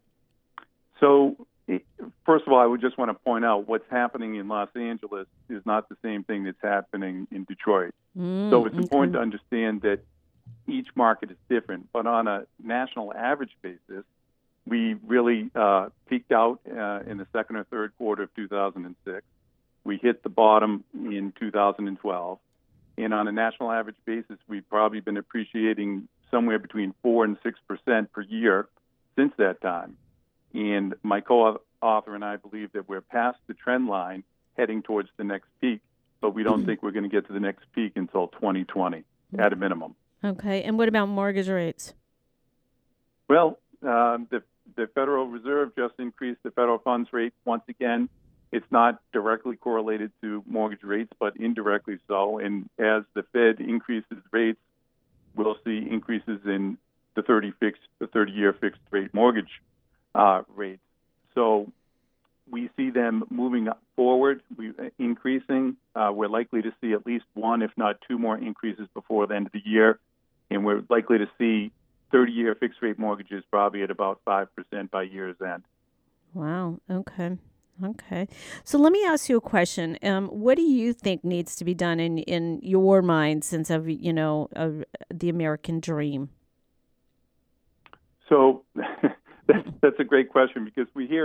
So first of all, I would just want to point out what's happening in Los Angeles is not the same thing that's happening in Detroit. So it's important to understand that each market is different. But on a national average basis, we really peaked out in the second or third quarter of 2006. We hit the bottom in 2012. And on a national average basis, we've probably been appreciating somewhere between 4 and 6% per year since that time. And my co-author and I believe that we're past the trend line heading towards the next peak, but we don't think we're going to get to the next peak until 2020 at a minimum. Okay. And what about mortgage rates? Well, the Federal Reserve just increased the federal funds rate once again. It's not directly correlated to mortgage rates, but indirectly so. And as the Fed increases rates, we'll see increases in the 30-year fixed rate mortgage rates. So we see them moving forward, increasing. We're likely to see at least one, if not two more increases before the end of the year. And we're likely to see 30-year fixed rate mortgages probably at about 5% by year's end. Wow. Okay. So let me ask you a question. What do you think needs to be done in your mind since of the American dream? So that's a great question because we hear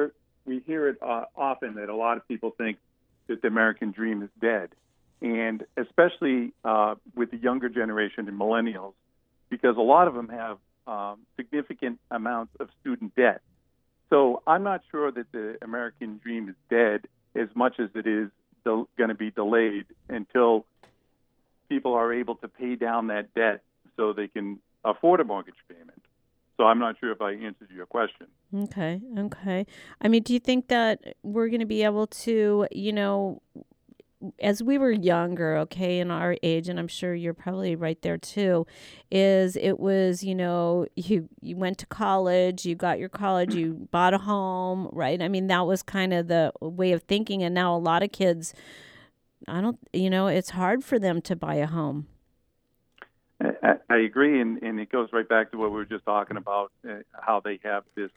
we hear it often that a lot of people think that the American dream is dead, and especially with the younger generation and millennials, because a lot of them have significant amounts of student debt. So I'm not sure that the American dream is dead as much as it is going to be delayed until people are able to pay down that debt so they can afford a mortgage payment. So I'm not sure if I answered your question. Okay. I mean, do you think that we're going to be able to, as we were younger, okay, in our age, and I'm sure you're probably right there too, it was, you went to college, you got your college, you bought a home, right? I mean, that was kind of the way of thinking. And now a lot of kids, it's hard for them to buy a home. I agree, and it goes right back to what we were just talking about, how they have this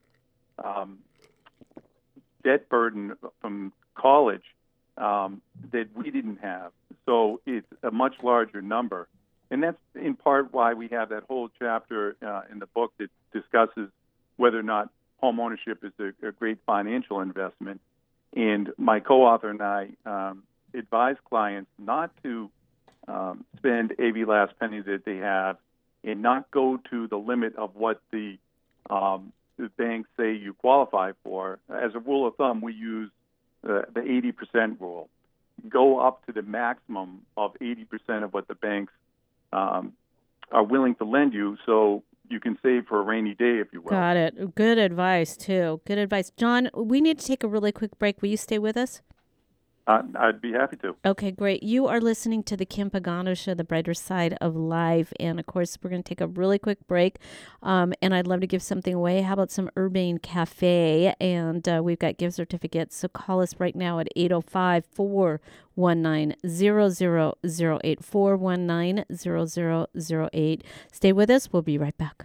debt burden from college that we didn't have. So it's a much larger number. And that's in part why we have that whole chapter in the book that discusses whether or not home ownership is a great financial investment. And my co-author and I advise clients not to spend every last penny that they have and not go to the limit of what the banks say you qualify for. As a rule of thumb, we use the 80% rule. Go up to the maximum of 80% of what the banks are willing to lend you, so you can save for a rainy day, if you will. Got it. Good advice, too. Good advice. John, we need to take a really quick break. Will you stay with us? I'd be happy to. Okay, great. You are listening to the Kim Pagano Show, the brighter side of life. And, of course, we're going to take a really quick break. And I'd love to give something away. How about some Urbane Cafe? And we've got gift certificates. So call us right now at 805-419-0008, 419-0008. Stay with us. We'll be right back.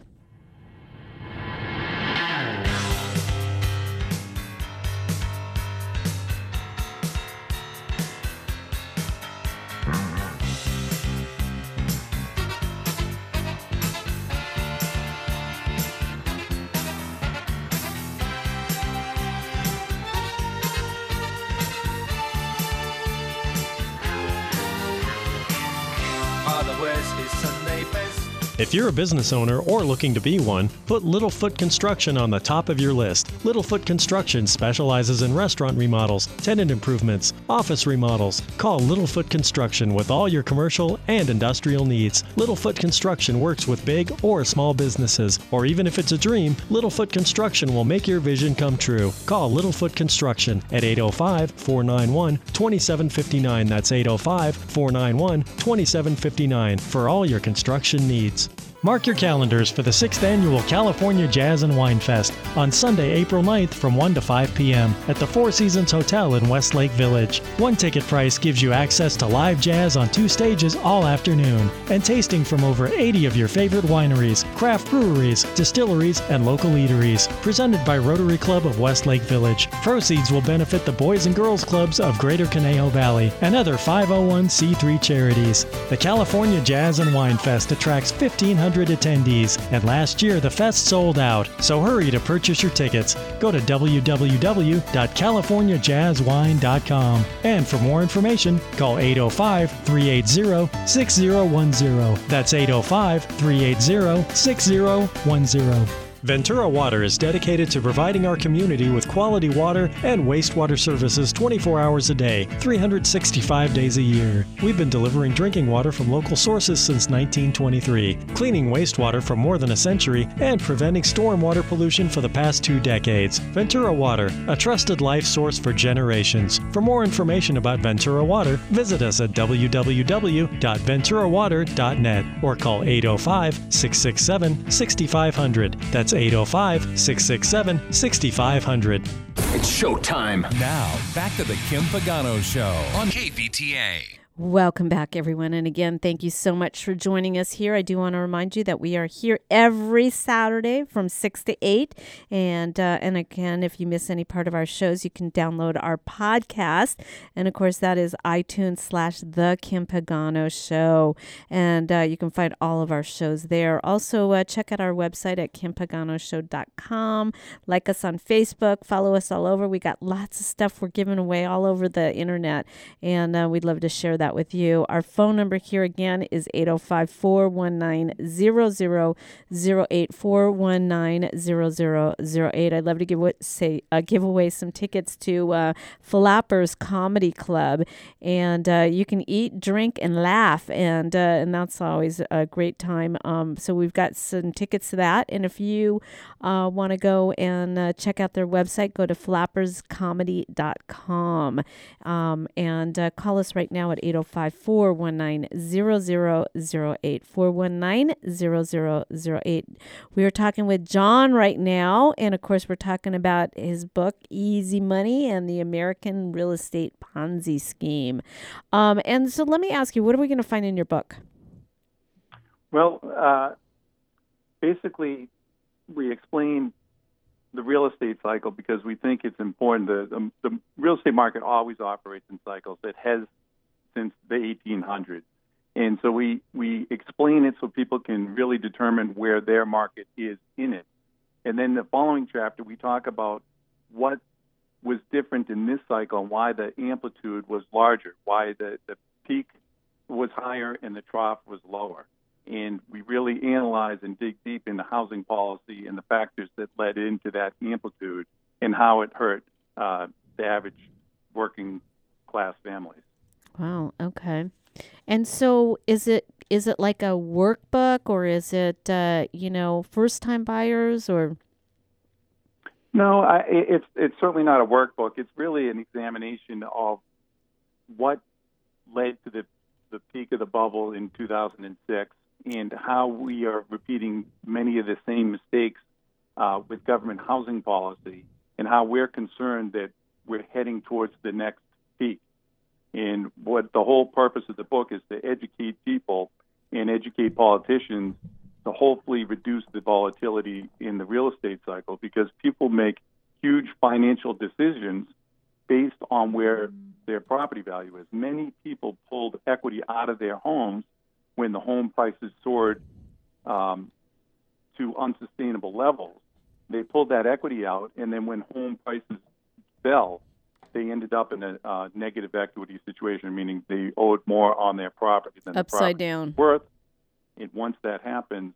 If you're a business owner or looking to be one, put Littlefoot Construction on the top of your list. Littlefoot Construction specializes in restaurant remodels, tenant improvements, office remodels. Call Littlefoot Construction with all your commercial and industrial needs. Littlefoot Construction works with big or small businesses, or even if it's a dream, Littlefoot Construction will make your vision come true. Call Littlefoot Construction at 805-491-2759. That's 805-491-2759 for all your construction needs. Mark your calendars for the 6th Annual California Jazz and Wine Fest on Sunday, April 9th from 1 to 5 p.m. at the Four Seasons Hotel in Westlake Village. One ticket price gives you access to live jazz on 2 stages all afternoon and tasting from over 80 of your favorite wineries, craft breweries, distilleries, and local eateries. Presented by Rotary Club of Westlake Village. Proceeds will benefit the Boys and Girls Clubs of Greater Conejo Valley and other 501c3 charities. The California Jazz and Wine Fest attracts 1,500 attendees, and last year the fest sold out, so hurry to purchase your tickets. Go to www.californiajazzwine.com, and for more information, call 805-380-6010. That's 805-380-6010. Ventura Water is dedicated to providing our community with quality water and wastewater services 24 hours a day, 365 days a year. We've been delivering drinking water from local sources since 1923, cleaning wastewater for more than a century, and preventing stormwater pollution for the past 2 decades. Ventura Water, a trusted life source for generations. For more information about Ventura Water, visit us at www.venturawater.net or call 805-667-6500. That's 805-667-6500. It's showtime. Now, back to the Kim Pagano Show on KVTA. Welcome back, everyone. And again, thank you so much for joining us here. I do want to remind you that we are here every Saturday from 6 to 8. And again, if you miss any part of our shows, you can download our podcast. And of course, that is iTunes/The Kim Pagano Show. And you can find all of our shows there. Also, check out our website at KimPaganoShow.com. Like us on Facebook. Follow us all over. We got lots of stuff we're giving away all over the internet. And we'd love to share that with you. Our phone number here again is 805-419-0008, 419-0008. I'd love to give away some tickets to Flappers Comedy Club, and you can eat, drink, and laugh, and that's always a great time. So we've got some tickets to that, and if you want to go and check out their website, go to flapperscomedy.com, and call us right now at 805-419-0008, 419-0008. We are talking with John right now, and of course we're talking about his book, Easy Money and the American Real Estate Ponzi Scheme. And so let me ask you, what are we going to find in your book? Well, basically, we explain the real estate cycle because we think it's important. The real estate market always operates in cycles. It has since the 1800s. And so we explain it so people can really determine where their market is in it. And then the following chapter, we talk about what was different in this cycle and why the amplitude was larger, why the peak was higher and the trough was lower. And we really analyze and dig deep into housing policy and the factors that led into that amplitude and how it hurt the average working class families. Wow. Okay. And so is it like a workbook, or is it, first time buyers, or? No, it's certainly not a workbook. It's really an examination of what led to the peak of the bubble in 2006 and how we are repeating many of the same mistakes with government housing policy, and how we're concerned that we're heading towards the next peak. And what the whole purpose of the book is to educate people and educate politicians to hopefully reduce the volatility in the real estate cycle, because people make huge financial decisions based on where their property value is. Many people pulled equity out of their homes when the home prices soared to unsustainable levels. They pulled that equity out, and then when home prices fell, they ended up in a negative equity situation, meaning they owed more on their property than upside the down worth. And once that happens,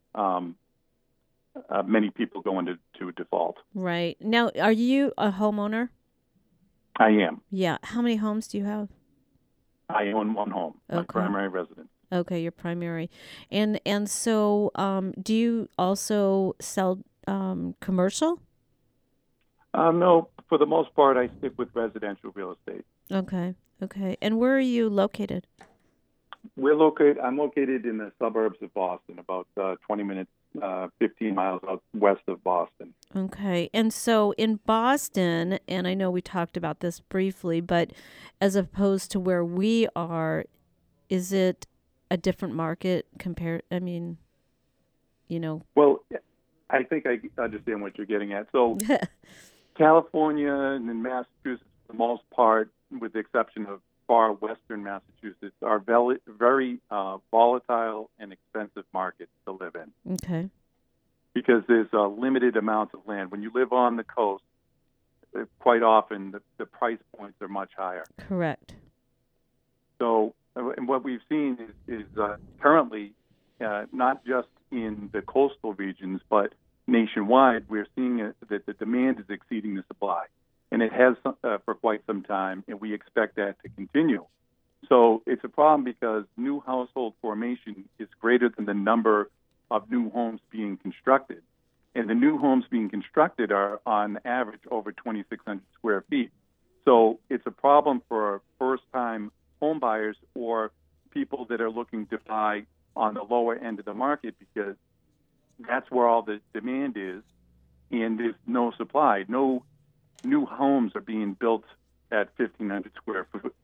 many people go into default. Right. Now, are you a homeowner? I am. Yeah. How many homes do you have? I own one home, my primary residence. Okay, your primary. And so do you also sell commercial? No, for the most part, I stick with residential real estate. Okay. And where are you located? I'm located in the suburbs of Boston, about 20 minutes, 15 miles out west of Boston. Okay. And so in Boston, and I know we talked about this briefly, but as opposed to where we are, is it a different market compared? I mean, Well, I think I understand what you're getting at. So California and Massachusetts, for the most part, with the exception of far western Massachusetts, are very volatile and expensive markets to live in. Okay. Because there's a limited amount of land. When you live on the coast, quite often the price points are much higher. Correct. So, and what we've seen is currently, not just in the coastal regions, but nationwide, we're seeing that the demand is exceeding the supply. And it has for quite some time, and we expect that to continue. So it's a problem because new household formation is greater than the number of new homes being constructed. And the new homes being constructed are, on average, over 2,600 square feet. So it's a problem for first-time home buyers or people that are looking to buy on the lower end of the market, because that's where all the demand is, and there's no supply. No new homes are being built at 1,500 square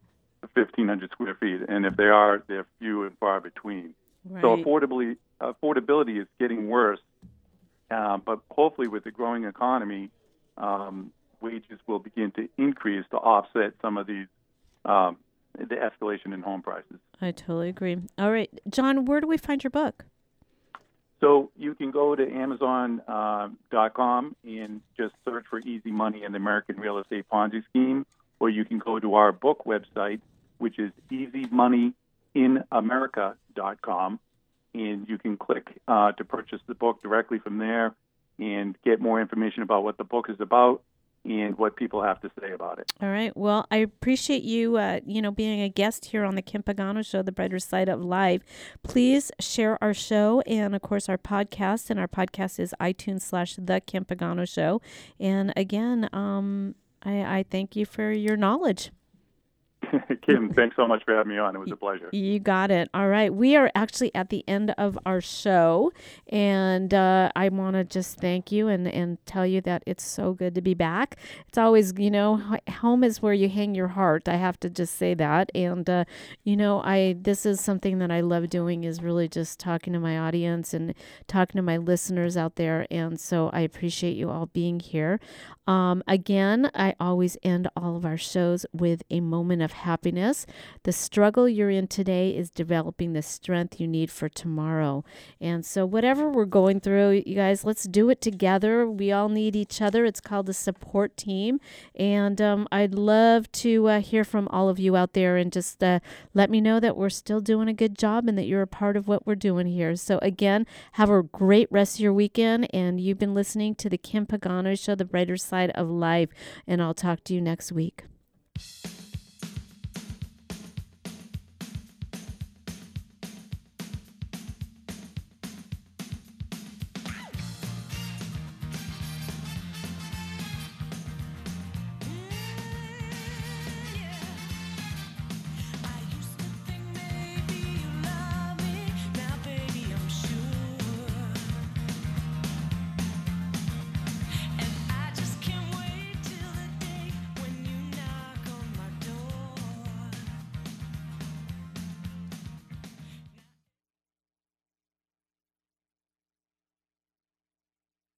1,500 square feet, and if they are, they're few and far between. Right. So affordability is getting worse, but hopefully with the growing economy, wages will begin to increase to offset some of these the escalation in home prices. I totally agree. All right, John, where do we find your book? So you can go to Amazon.com and just search for Easy Money and the American Real Estate Ponzi Scheme, or you can go to our book website, which is easymoneyinamerica.com, and you can click to purchase the book directly from there and get more information about what the book is about and what people have to say about it. All right. Well, I appreciate you, being a guest here on the Kim Pagano Show, The Brighter Side of Life. Please share our show and, of course, our podcast. And our podcast is iTunes/The Kim Pagano Show. And again, I thank you for your knowledge. Kim, thanks so much for having me on. It was a pleasure. You got it. All right. We are actually at the end of our show, and I want to just thank you and tell you that it's so good to be back. It's always, home is where you hang your heart. I have to just say that. And, this is something that I love doing, is really just talking to my audience and talking to my listeners out there. And so I appreciate you all being here. Again, I always end all of our shows with a moment of happiness. The struggle you're in today is developing the strength you need for tomorrow. And so whatever we're going through, you guys, let's do it together. We all need each other. It's called a support team. And I'd love to hear from all of you out there and just let me know that we're still doing a good job and that you're a part of what we're doing here. So again, have a great rest of your weekend. And you've been listening to the Kim Pagano Show, The Brighter Side of Life. And I'll talk to you next week.